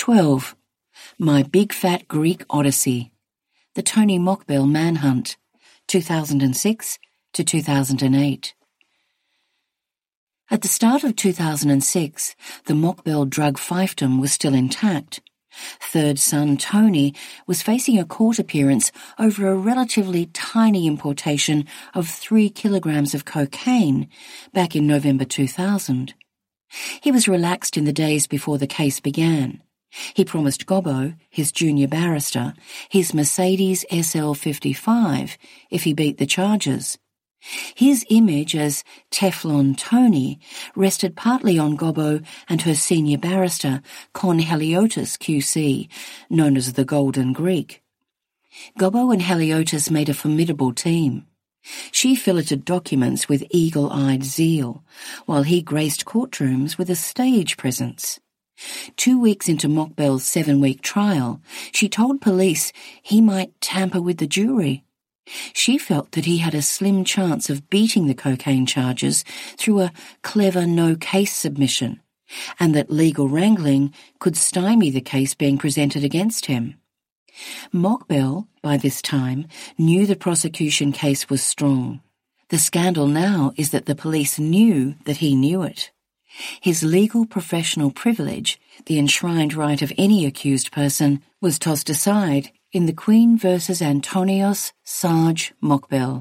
12. My Big Fat Greek Odyssey. The Tony Mockbel Manhunt, 2006 to 2008. At the start of 2006, the Mockbel drug fiefdom was still intact. Third son Tony was facing a court appearance over a relatively tiny importation of 3 kilograms of cocaine back in November 2000. He was relaxed in the days before the case began. He promised Gobbo, his junior barrister, his Mercedes SL55 if he beat the charges. His image as Teflon Tony rested partly on Gobbo and her senior barrister, Con Heliotis QC, known as the Golden Greek. Gobbo and Heliotis made a formidable team. She filleted documents with eagle-eyed zeal, while he graced courtrooms with a stage presence. 2 weeks into Mockbel's 7-week trial, she told police he might tamper with the jury. She felt that he had a slim chance of beating the cocaine charges through a clever no-case submission, and that legal wrangling could stymie the case being presented against him. Mockbel, by this time, knew the prosecution case was strong. The scandal now is that the police knew that he knew it. His legal professional privilege, the enshrined right of any accused person, was tossed aside in the Queen versus Antonios Sarge Mockbel.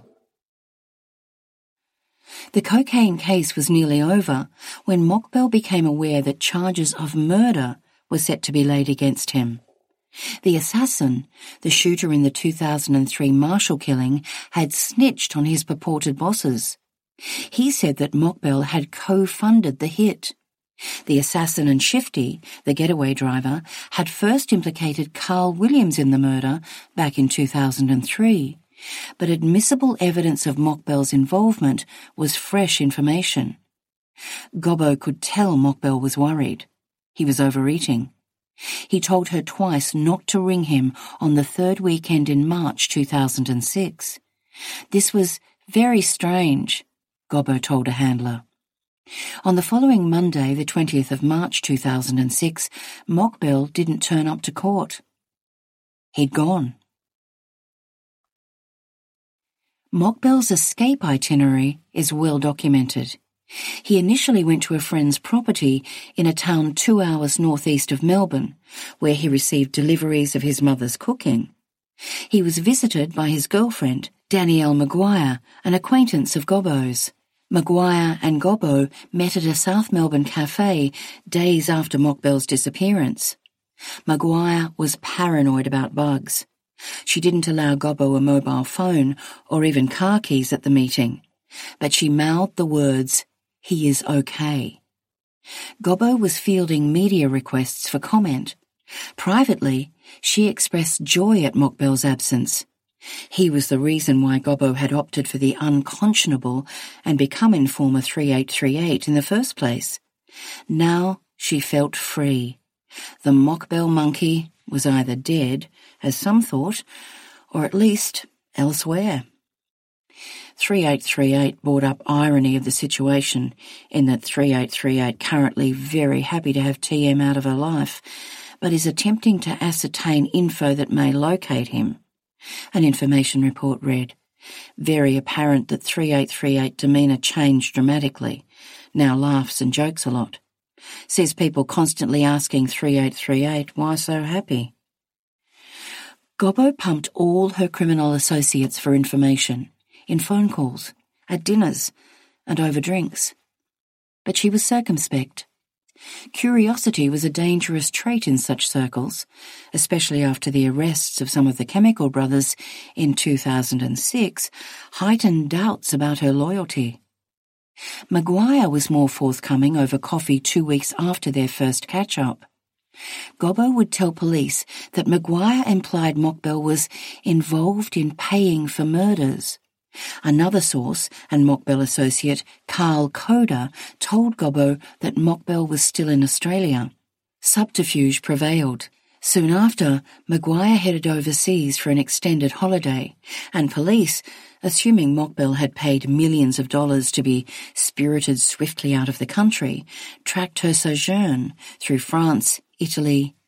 The cocaine case was nearly over when Mockbel became aware that charges of murder were set to be laid against him. The assassin, the shooter in the 2003 Marshall killing, had snitched on his purported bosses. He said that Mockbel had co-funded the hit. The assassin and Shifty, the getaway driver, had first implicated Carl Williams in the murder back in 2003, but admissible evidence of Mockbel's involvement was fresh information. Gobbo could tell Mockbel was worried. He was overeating. He told her twice not to ring him on the 3rd weekend in March 2006. This was very strange, Gobbo told a handler. On the following Monday, the 20th of March 2006, Mockbel didn't turn up to court. He'd gone. Mockbel's escape itinerary is well documented. He initially went to a friend's property in a town 2 hours northeast of Melbourne, where he received deliveries of his mother's cooking. He was visited by his girlfriend, Danielle Maguire, an acquaintance of Gobbo's. Maguire and Gobbo met at a South Melbourne cafe days after Mockbel's disappearance. Maguire was paranoid about bugs. She didn't allow Gobbo a mobile phone or even car keys at the meeting, but she mouthed the words, "He is okay." Gobbo was fielding media requests for comment. Privately, she expressed joy at Mockbel's absence. He was the reason why Gobbo had opted for the unconscionable and become Informer 3838 in the first place. Now she felt free. The Mockbel monkey was either dead, as some thought, or at least elsewhere. 3838 brought up irony of the situation in that 3838 currently very happy to have TM out of her life, but is attempting to ascertain info that may locate him. An information report read, "Very apparent that 3838 demeanour changed dramatically. Now laughs and jokes a lot. Says people constantly asking 3838 why so happy." Gobbo pumped all her criminal associates for information, in phone calls, at dinners, and over drinks. But she was circumspect. Curiosity was a dangerous trait in such circles, especially after the arrests of some of the Chemical Brothers in 2006 heightened doubts about her loyalty. Maguire was more forthcoming over coffee 2 weeks after their first catch-up. Gobbo would tell police that Maguire implied Mockbel was involved in paying for murders. Another source and Mockbel associate, Carl Coder, told Gobbo that Mockbel was still in Australia. Subterfuge prevailed. Soon after, Maguire headed overseas for an extended holiday, and police, assuming Mockbel had paid millions of dollars to be spirited swiftly out of the country, tracked her sojourn through France, Italy,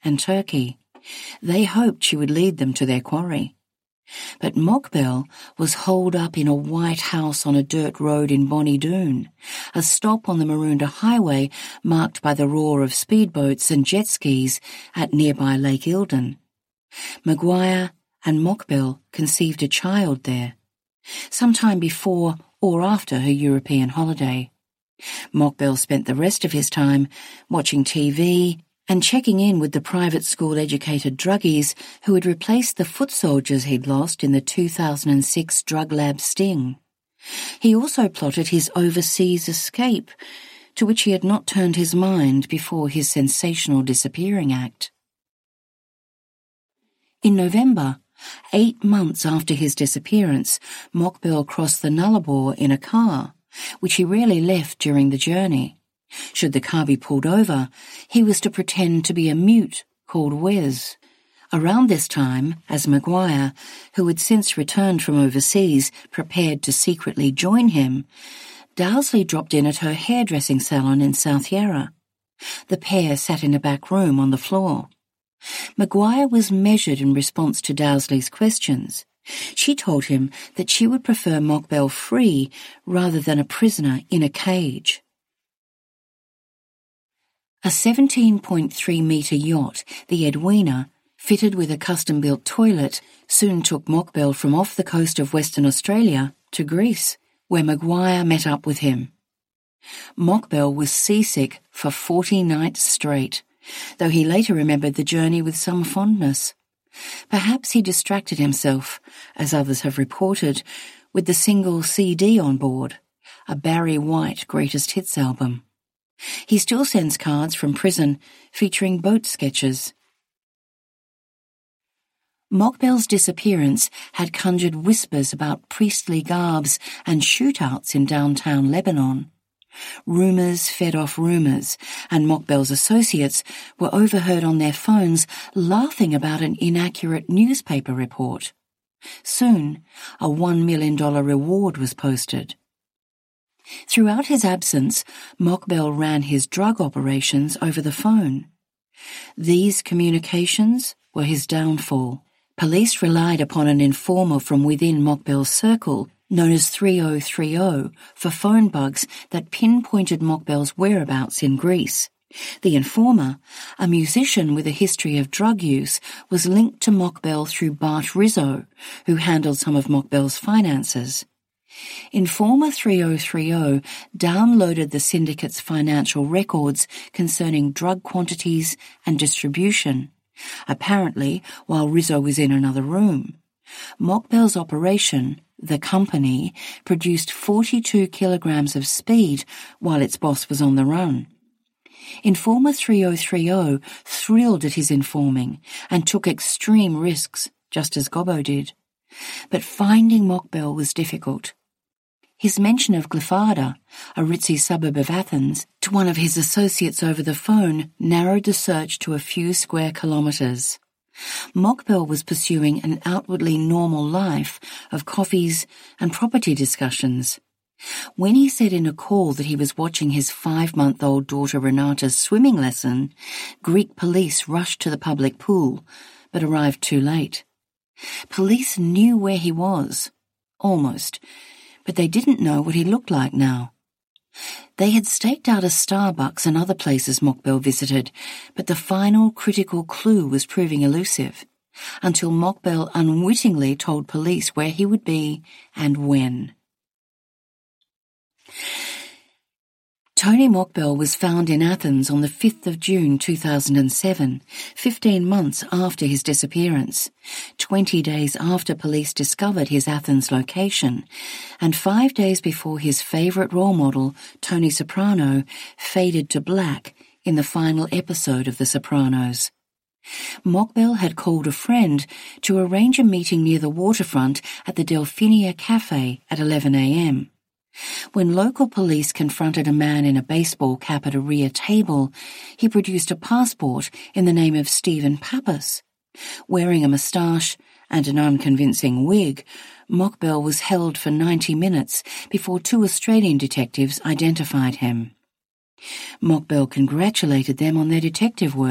and Turkey. They hoped she would lead them to their quarry. But Mokbel was holed up in a white house on a dirt road in Bonnie Doon, a stop on the Maroondah Highway marked by the roar of speedboats and jet skis at nearby Lake Eildon. Maguire and Mokbel conceived a child there, sometime before or after her European holiday. Mokbel spent the rest of his time watching TV and checking in with the private school-educated druggies who had replaced the foot soldiers he'd lost in the 2006 drug lab sting. He also plotted his overseas escape, to which he had not turned his mind before his sensational disappearing act. In November, 8 months after his disappearance, Mokbel crossed the Nullarbor in a car, which he rarely left during the journey. Should the car be pulled over, he was to pretend to be a mute called Wes. Around this time, as Maguire, who had since returned from overseas, prepared to secretly join him, Dowsley dropped in at her hairdressing salon in South Yarra. The pair sat in a back room on the floor. Maguire was measured in response to Dowsley's questions. She told him that she would prefer Mokbel free rather than a prisoner in a cage. A 17.3-metre yacht, the Edwina, fitted with a custom-built toilet, soon took Mokbel from off the coast of Western Australia to Greece, where Maguire met up with him. Mokbel was seasick for 40 nights straight, though he later remembered the journey with some fondness. Perhaps he distracted himself, as others have reported, with the single CD on board, a Barry White greatest hits album. He still sends cards from prison featuring boat sketches. Mokbel's disappearance had conjured whispers about priestly garbs and shootouts in downtown Lebanon. Rumours fed off rumours, and Mokbel's associates were overheard on their phones laughing about an inaccurate newspaper report. Soon, a $1 million reward was posted. Throughout his absence, Mokbel ran his drug operations over the phone. These communications were his downfall. Police relied upon an informer from within Mokbel's circle, known as 3030, for phone bugs that pinpointed Mokbel's whereabouts in Greece. The informer, a musician with a history of drug use, was linked to Mokbel through Bart Rizzo, who handled some of Mokbel's finances. Informer 3030 downloaded the syndicate's financial records concerning drug quantities and distribution, apparently while Rizzo was in another room. Mokbel's operation, the company, produced 42 kilograms of speed while its boss was on the run. Informer 3030 thrilled at his informing and took extreme risks, just as Gobbo did. But finding Mokbel was difficult. His mention of Glyfada, a ritzy suburb of Athens, to one of his associates over the phone narrowed the search to a few square kilometres. Mokbel was pursuing an outwardly normal life of coffees and property discussions. When he said in a call that he was watching his 5-month-old daughter Renata's swimming lesson, Greek police rushed to the public pool, but arrived too late. Police knew where he was, almost, but they didn't know what he looked like now. They had staked out a Starbucks and other places Mokbel visited, but the final critical clue was proving elusive, until Mokbel unwittingly told police where he would be and when. Tony Mokbel was found in Athens on the 5th of June 2007, 15 months after his disappearance, 20 days after police discovered his Athens location, and 5 days before his favourite role model, Tony Soprano, faded to black in the final episode of The Sopranos. Mokbel had called a friend to arrange a meeting near the waterfront at the Delphinia Cafe at 11 a.m. When local police confronted a man in a baseball cap at a rear table, he produced a passport in the name of Stephen Pappas. Wearing a moustache and an unconvincing wig, Mokbel was held for 90 minutes before 2 Australian detectives identified him. Mokbel congratulated them on their detective work.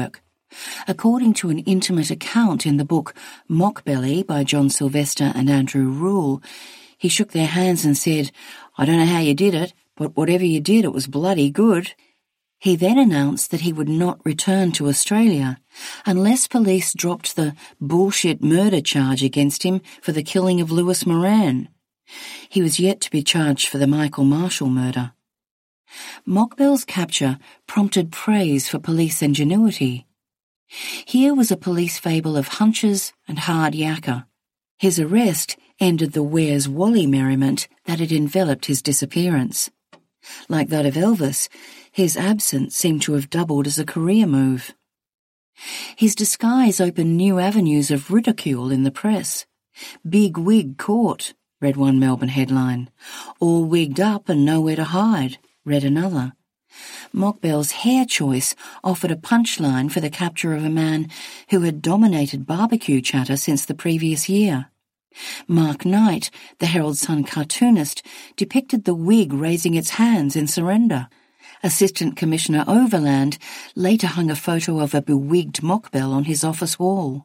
According to an intimate account in the book Mockbelly by John Sylvester and Andrew Rule, he shook their hands and said, "I don't know how you did it, but whatever you did, it was bloody good." He then announced that he would not return to Australia unless police dropped the bullshit murder charge against him for the killing of Lewis Moran. He was yet to be charged for the Michael Marshall murder. Mockbell's capture prompted praise for police ingenuity. Here was a police fable of hunches and hard yakka. His arrest ended the Where's Wally merriment that had enveloped his disappearance. Like that of Elvis, his absence seemed to have doubled as a career move. His disguise opened new avenues of ridicule in the press. "Big wig caught," read one Melbourne headline. "All wigged up and nowhere to hide," read another. Mockbell's hair choice offered a punchline for the capture of a man who had dominated barbecue chatter since the previous year. Mark Knight, the Herald Sun cartoonist, depicted the wig raising its hands in surrender. Assistant Commissioner Overland later hung a photo of a bewigged Mockbell on his office wall.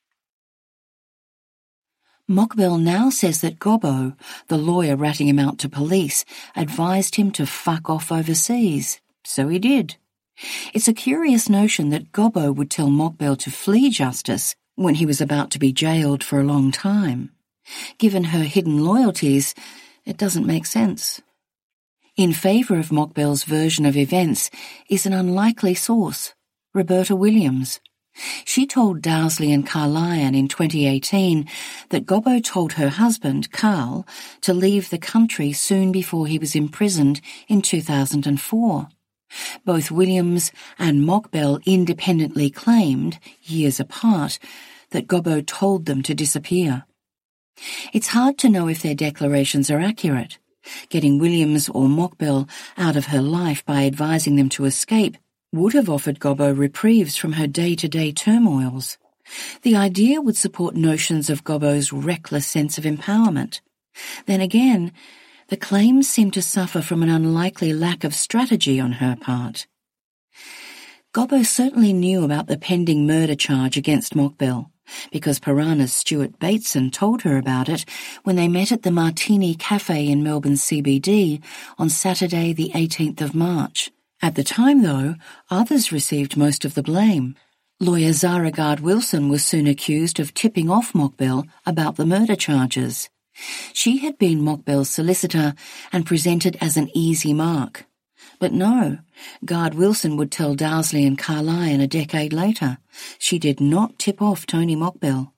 Mockbell now says that Gobbo, the lawyer ratting him out to police, advised him to fuck off overseas. So he did. It's a curious notion that Gobbo would tell Mockbell to flee justice when he was about to be jailed for a long time. Given her hidden loyalties, it doesn't make sense. In favour of Mockbell's version of events is an unlikely source, Roberta Williams. She told Dowsley and Carlyon in 2018 that Gobbo told her husband, Carl, to leave the country soon before he was imprisoned in 2004. Both Williams and Mockbell independently claimed, years apart, that Gobbo told them to disappear. It's hard to know if their declarations are accurate. Getting Williams or Mockbell out of her life by advising them to escape would have offered Gobbo reprieves from her day-to-day turmoils. The idea would support notions of Gobbo's reckless sense of empowerment. Then again, the claims seem to suffer from an unlikely lack of strategy on her part. Gobbo certainly knew about the pending murder charge against Mockbell, because Piranha's Stuart Bateson told her about it when they met at the Martini Cafe in Melbourne CBD on Saturday the 18th of March. At the time, though, others received most of the blame. Lawyer Zara Gard-Wilson was soon accused of tipping off Mockbell about the murder charges. She had been Mockbell's solicitor and presented as an easy mark. But no, Gard-Wilson would tell Dowsley and Carlyon a decade later. She did not tip off Tony Mockbell.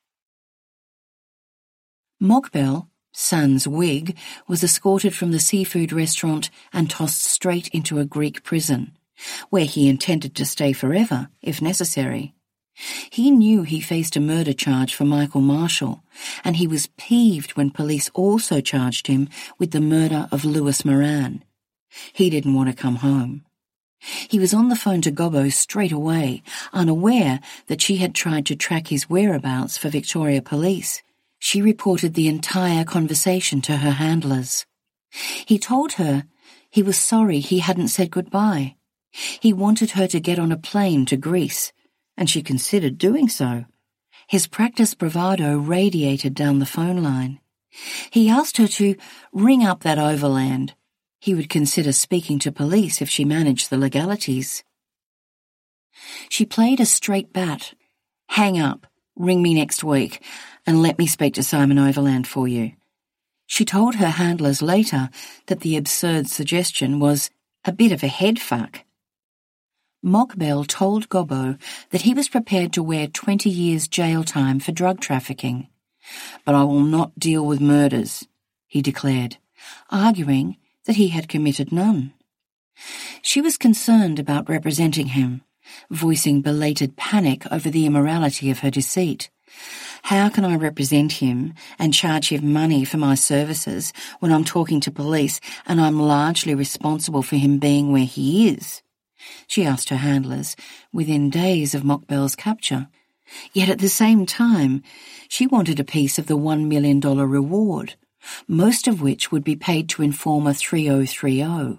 Mockbell, sans wig, was escorted from the seafood restaurant and tossed straight into a Greek prison, where he intended to stay forever, if necessary. He knew he faced a murder charge for Michael Marshall, and he was peeved when police also charged him with the murder of Lewis Moran. He didn't want to come home. He was on the phone to Gobbo straight away, unaware that she had tried to track his whereabouts for Victoria Police. She reported the entire conversation to her handlers. He told her he was sorry he hadn't said goodbye. He wanted her to get on a plane to Greece, and she considered doing so. His practiced bravado radiated down the phone line. He asked her to ring up that Overland. He would consider speaking to police if she managed the legalities. She played a straight bat. "Hang up, ring me next week, and let me speak to Simon Overland for you." She told her handlers later that the absurd suggestion was a bit of a head fuck. Mockbell told Gobbo that he was prepared to wear 20 years jail time for drug trafficking. "But I will not deal with murders," he declared, arguing that he had committed none. She was concerned about representing him, voicing belated panic over the immorality of her deceit. "How can I represent him and charge him money for my services when I'm talking to police and I'm largely responsible for him being where he is?" she asked her handlers within days of Mockbell's capture. Yet at the same time, she wanted a piece of the $1 million reward, most of which would be paid to informer 3030.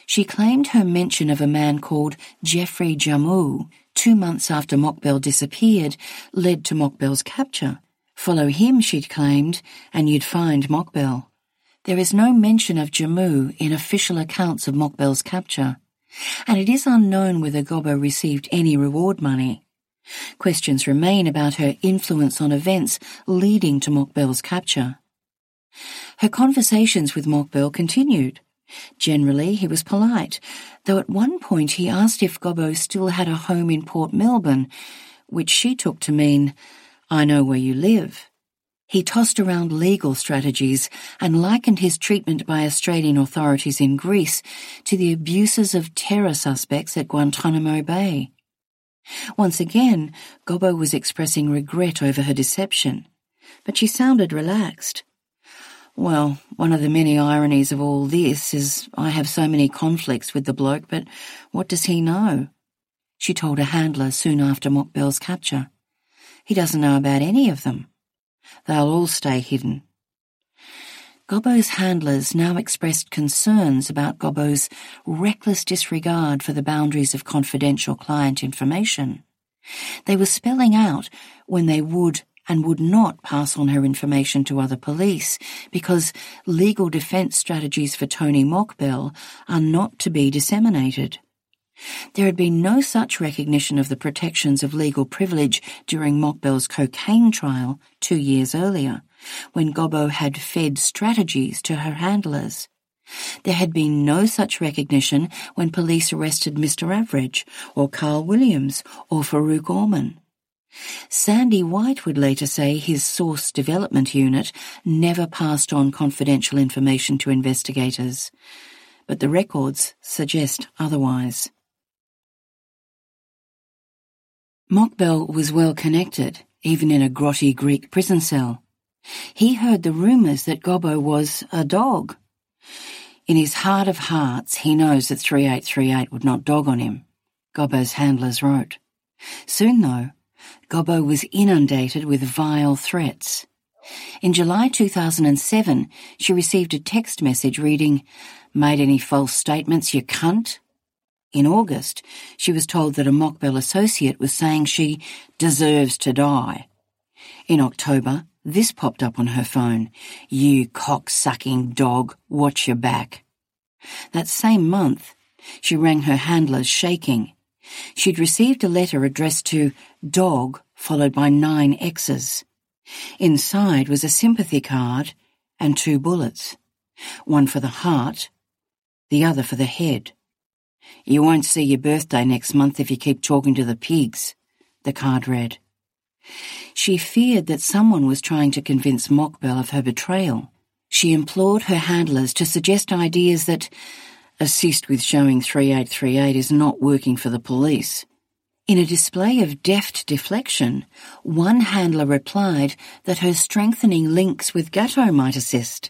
She claimed her mention of a man called Jeffrey Jamu 2 months after Mokbel disappeared led to Mokbel's capture. Follow him, she'd claimed, and you'd find Mokbel. There is no mention of Jamu in official accounts of Mokbel's capture, and it is unknown whether Gobbo received any reward money. Questions remain about her influence on events leading to Mokbel's capture. Her conversations with Mokbel continued. Generally, he was polite, though at one point he asked if Gobbo still had a home in Port Melbourne, which she took to mean, "I know where you live." He tossed around legal strategies and likened his treatment by Australian authorities in Greece to the abuses of terror suspects at Guantanamo Bay. Once again, Gobbo was expressing regret over her deception, but she sounded relaxed. "Well, one of the many ironies of all this is I have so many conflicts with the bloke, but what does he know?" she told a handler soon after Mokbel's capture. "He doesn't know about any of them. They'll all stay hidden." Gobbo's handlers now expressed concerns about Gobbo's reckless disregard for the boundaries of confidential client information. They were spelling out when they would and would not pass on her information to other police because legal defence strategies for Tony Mokbel are not to be disseminated. There had been no such recognition of the protections of legal privilege during Mokbel's cocaine trial 2 years earlier, when Gobbo had fed strategies to her handlers. There had been no such recognition when police arrested Mr. Average, or Carl Williams, or Farouk Orman. Sandy White would later say his Source Development Unit never passed on confidential information to investigators, but the records suggest otherwise. Mokbel was well connected, even in a grotty Greek prison cell. He heard the rumours that Gobbo was a dog. In his heart of hearts, he knows that 3838 would not dog on him, Gobbo's handlers wrote. Soon, though, Gobbo was inundated with vile threats. In July 2007, she received a text message reading, "Made any false statements, you cunt?" In August, she was told that a Mokbel associate was saying she deserves to die. In October, this popped up on her phone, "You cock-sucking dog, watch your back." That same month, she rang her handlers shaking. She'd received a letter addressed to Dog, followed by 9 X's. Inside was a sympathy card and 2 bullets, one for the heart, the other for the head. "You won't see your birthday next month if you keep talking to the pigs," the card read. She feared that someone was trying to convince Mokbel of her betrayal. She implored her handlers to suggest ideas that assist with showing 3838 is not working for the police. In a display of deft deflection, one handler replied that her strengthening links with Gatto might assist.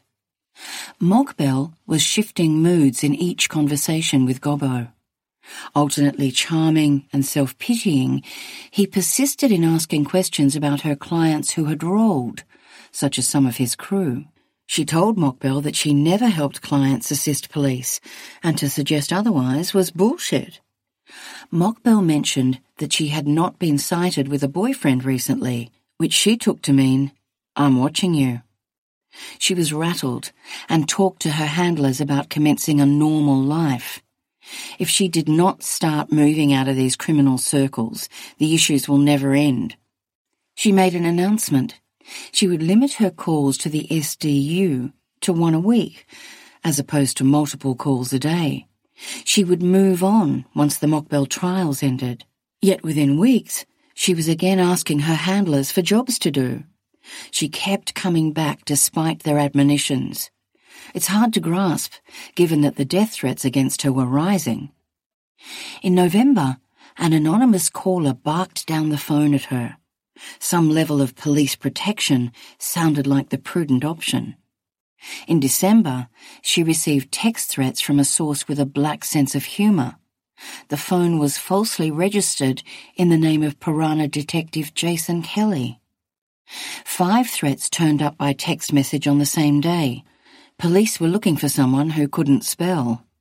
Mokbel was shifting moods in each conversation with Gobbo. Alternately charming and self-pitying, he persisted in asking questions about her clients who had rolled, such as some of his crew. She told Mokbel that she never helped clients assist police, and to suggest otherwise was bullshit. Mokbel mentioned that she had not been sighted with a boyfriend recently, which she took to mean, "I'm watching you." She was rattled and talked to her handlers about commencing a normal life. If she did not start moving out of these criminal circles, the issues will never end. She made an announcement. She would limit her calls to the SDU to 1 a week, as opposed to multiple calls a day. She would move on once the Mokbel trials ended. Yet within weeks, she was again asking her handlers for jobs to do. She kept coming back despite their admonitions. It's hard to grasp, given that the death threats against her were rising. In November, an anonymous caller barked down the phone at her. Some level of police protection sounded like the prudent option. In December, she received text threats from a source with a black sense of humour. The phone was falsely registered in the name of Piranha Detective Jason Kelly. 5 threats turned up by text message on the same day. Police were looking for someone who couldn't spell.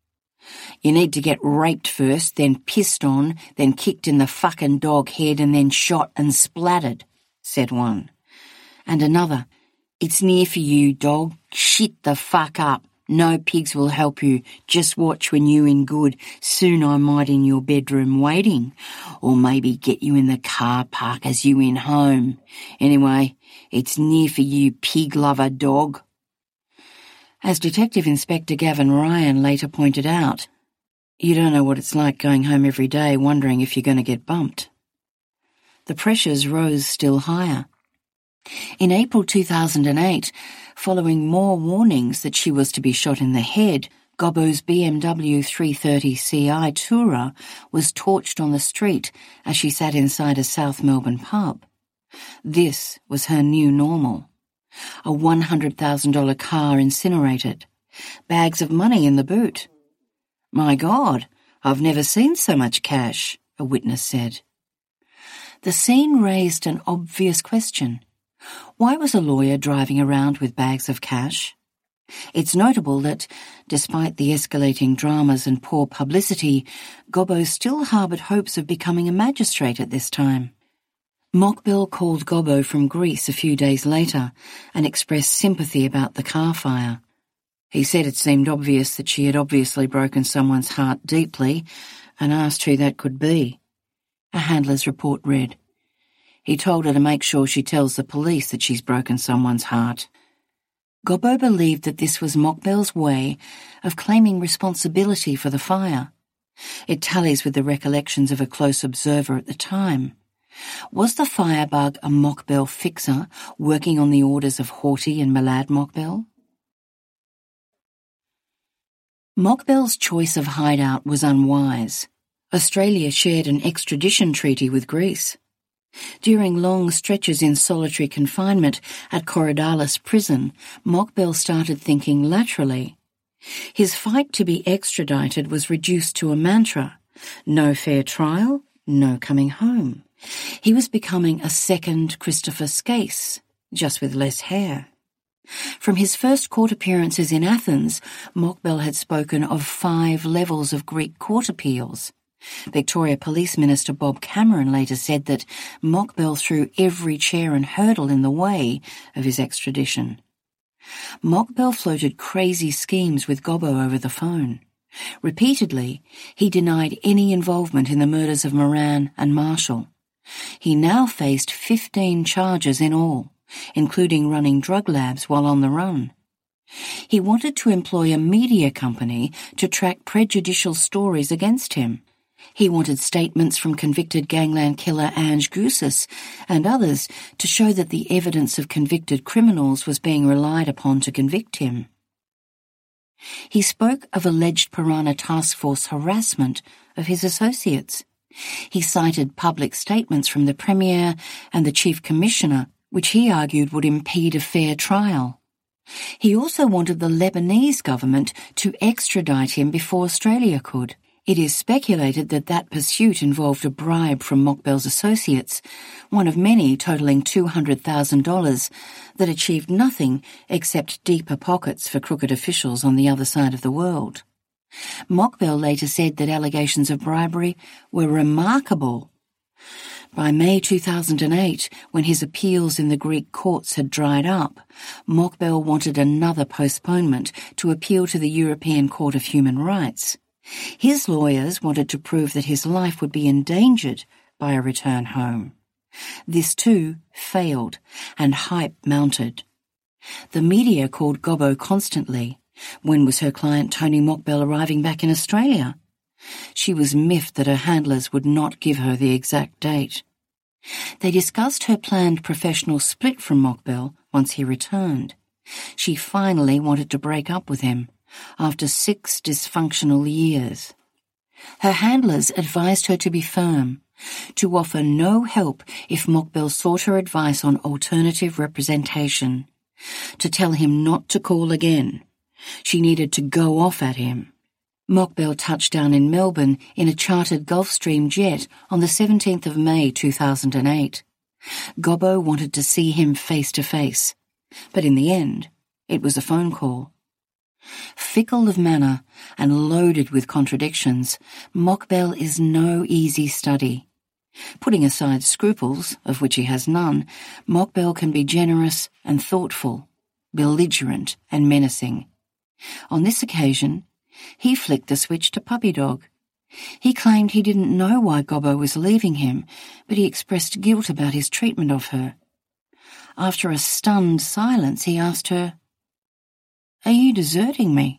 You need to get raped first, then pissed on, then kicked in the fucking dog head and then shot and splattered, said one. And another, it's near for you, dog. Shit the fuck up. No pigs will help you. Just watch when you in good. Soon I might in your bedroom waiting. Or maybe get you in the car park as you in home. Anyway, it's near for you, pig lover dog. As Detective Inspector Gavin Ryan later pointed out, you don't know what it's like going home every day wondering if you're going to get bumped. The pressures rose still higher. In April 2008, following more warnings that she was to be shot in the head, Gobbo's BMW 330ci Tourer was torched on the street as she sat inside a South Melbourne pub. This was her new normal. A $100,000 car incinerated. Bags of money in the boot. My God, I've never seen so much cash, a witness said. The scene raised an obvious question. Why was a lawyer driving around with bags of cash? It's notable that, despite the escalating dramas and poor publicity, Gobbo still harboured hopes of becoming a magistrate at this time. Mokbel called Gobbo from Greece a few days later and expressed sympathy about the car fire. He said it seemed obvious that she had obviously broken someone's heart deeply and asked who that could be. A handler's report read, he told her to make sure she tells the police that she's broken someone's heart. Gobbo believed that this was Mokbel's way of claiming responsibility for the fire. It tallies with the recollections of a close observer at the time. Was the firebug a Mokbel fixer working on the orders of Horthy and Milad Mokbel? Mokbel's choice of hideout was unwise. Australia shared an extradition treaty with Greece. During long stretches in solitary confinement at Korydallos prison, Mokbel started thinking laterally. His fight to be extradited was reduced to a mantra: no fair trial, no coming home. He was becoming a second Christopher Skase, just with less hair. From his first court appearances in Athens, Mokbel had spoken of 5 levels of Greek court appeals. Victoria Police Minister Bob Cameron later said that Mokbel threw every chair and hurdle in the way of his extradition. Mokbel floated crazy schemes with Gobbo over the phone. Repeatedly, he denied any involvement in the murders of Moran and Marshall. He now faced 15 charges in all, including running drug labs while on the run. He wanted to employ a media company to track prejudicial stories against him. He wanted statements from convicted gangland killer Ange Goussis and others to show that the evidence of convicted criminals was being relied upon to convict him. He spoke of alleged Piranha Task Force harassment of his associates. He cited public statements from the Premier and the Chief Commissioner, which he argued would impede a fair trial. He also wanted the Lebanese government to extradite him before Australia could. It is speculated that that pursuit involved a bribe from Mokbel's associates, one of many totalling $200,000 that achieved nothing except deeper pockets for crooked officials on the other side of the world. Mokbel later said that allegations of bribery were remarkable. By May 2008, when his appeals in the Greek courts had dried up, Mokbel wanted another postponement to appeal to the European Court of Human Rights. His lawyers wanted to prove that his life would be endangered by a return home. This too failed, and hype mounted. The media called Gobbo constantly. When was her client Tony Mokbel arriving back in Australia? She was miffed that her handlers would not give her the exact date. They discussed her planned professional split from Mokbel once he returned. She finally wanted to break up with him after 6 dysfunctional years. Her handlers advised her to be firm, to offer no help if Mokbel sought her advice on alternative representation, to tell him not to call again. She needed to go off at him. Mokbel touched down in Melbourne in a chartered Gulfstream jet on the 17th of May 2008. Gobbo wanted to see him face to face, but in the end, it was a phone call. Fickle of manner and loaded with contradictions, Mokbel is no easy study. Putting aside scruples, of which he has none, Mokbel can be generous and thoughtful, belligerent and menacing. On this occasion, he flicked the switch to Puppy Dog. He claimed he didn't know why Gobbo was leaving him, but he expressed guilt about his treatment of her. After a stunned silence, he asked her, "Are you deserting me?"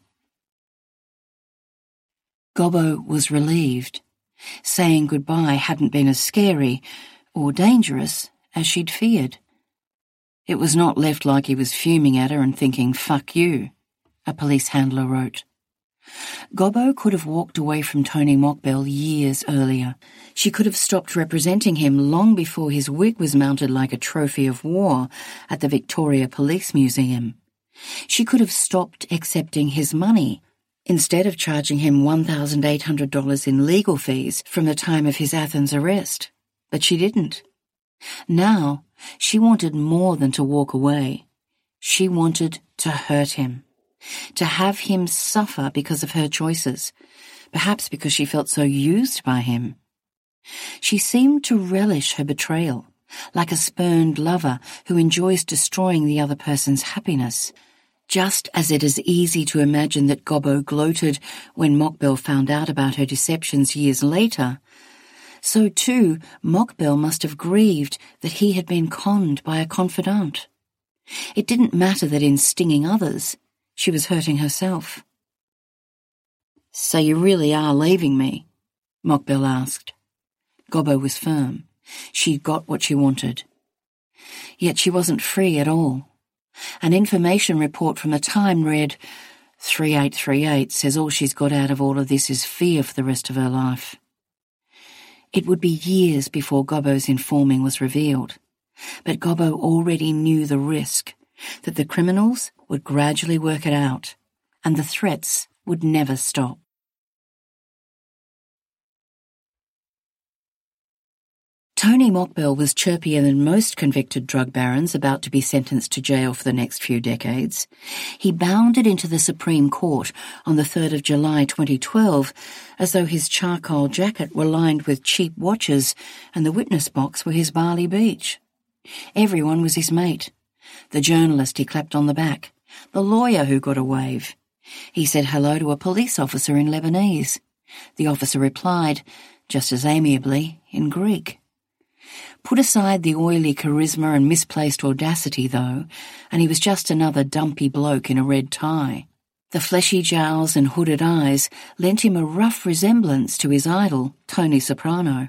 Gobbo was relieved. Saying goodbye hadn't been as scary or dangerous as she'd feared. It was not left like he was fuming at her and thinking, "Fuck you," a police handler wrote. Gobbo could have walked away from Tony Mokbel years earlier. She could have stopped representing him long before his wig was mounted like a trophy of war at the Victoria Police Museum. She could have stopped accepting his money, instead of charging him $1,800 in legal fees from the time of his Athens arrest. But she didn't. Now, she wanted more than to walk away. She wanted to hurt him, to have him suffer because of her choices, perhaps because she felt so used by him. She seemed to relish her betrayal, like a spurned lover who enjoys destroying the other person's happiness. Just as it is easy to imagine that Gobbo gloated when Mokbel found out about her deceptions years later, so too Mokbel must have grieved that he had been conned by a confidant. It didn't matter that in stinging others, she was hurting herself. "So you really are leaving me?" Mokbel asked. Gobbo was firm. She'd got what she wanted. Yet she wasn't free at all. An information report from the Time read, 3838 says all she's got out of all of this is fear for the rest of her life. It would be years before Gobbo's informing was revealed, but Gobbo already knew the risk, that the criminals would gradually work it out, and the threats would never stop. Tony Mokbel was chirpier than most convicted drug barons about to be sentenced to jail for the next few decades. He bounded into the Supreme Court on the 3rd of July 2012 as though his charcoal jacket were lined with cheap watches and the witness box were his Bali Beach. Everyone was his mate. The journalist he clapped on the back, the lawyer who got a wave. He said hello to a police officer in Lebanese. The officer replied, just as amiably, in Greek. Put aside the oily charisma and misplaced audacity, though, and he was just another dumpy bloke in a red tie. The fleshy jowls and hooded eyes lent him a rough resemblance to his idol, Tony Soprano.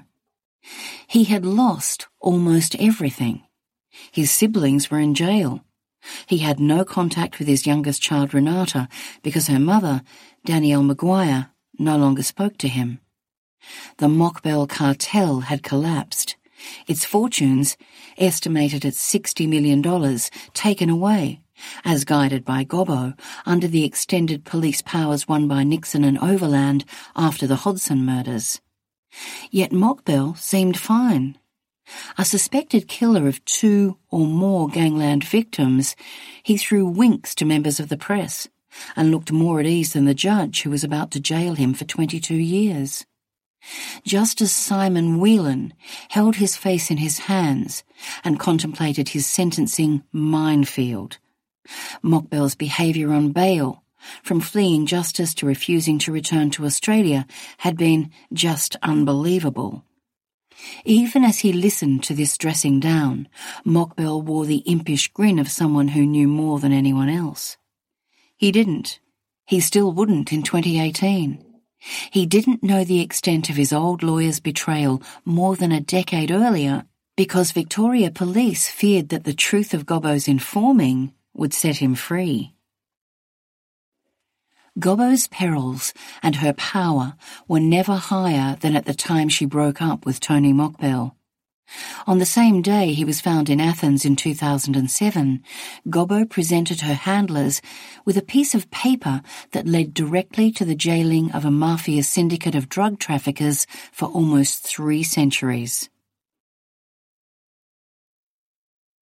He had lost almost everything. His siblings were in jail. He had no contact with his youngest child, Renata, because her mother, Danielle Maguire, no longer spoke to him. The Mokbel cartel had collapsed. Its fortunes, estimated at $60 million, taken away, as guided by Gobbo, under the extended police powers won by Nixon and Overland after the Hodson murders. Yet Mokbel seemed fine. A suspected killer of 2 or more gangland victims, he threw winks to members of the press and looked more at ease than the judge who was about to jail him for 22 years. Just as Simon Whelan held his face in his hands and contemplated his sentencing minefield, Mokbel's behaviour on bail, from fleeing justice to refusing to return to Australia, had been just unbelievable. Even as he listened to this dressing down, Mokbel wore the impish grin of someone who knew more than anyone else. He didn't. He still wouldn't in 2018. He didn't know the extent of his old lawyer's betrayal more than a decade earlier because Victoria Police feared that the truth of Gobbo's informing would set him free. Gobbo's perils and her power were never higher than at the time she broke up with Tony Mokbel. On the same day he was found in Athens in 2007, Gobbo presented her handlers with a piece of paper that led directly to the jailing of a mafia syndicate of drug traffickers for almost 3 centuries.